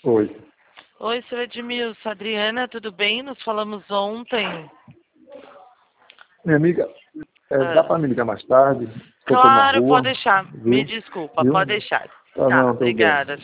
Oi. Oi, seu Edmilson. Adriana, tudo bem? Nos falamos ontem. Minha amiga, dá para me ligar mais tarde? Estou na Claro, rua, pode deixar. viu? Me desculpa, Viu? pode deixar. Tá, Tá, não, tudo bem. obrigada.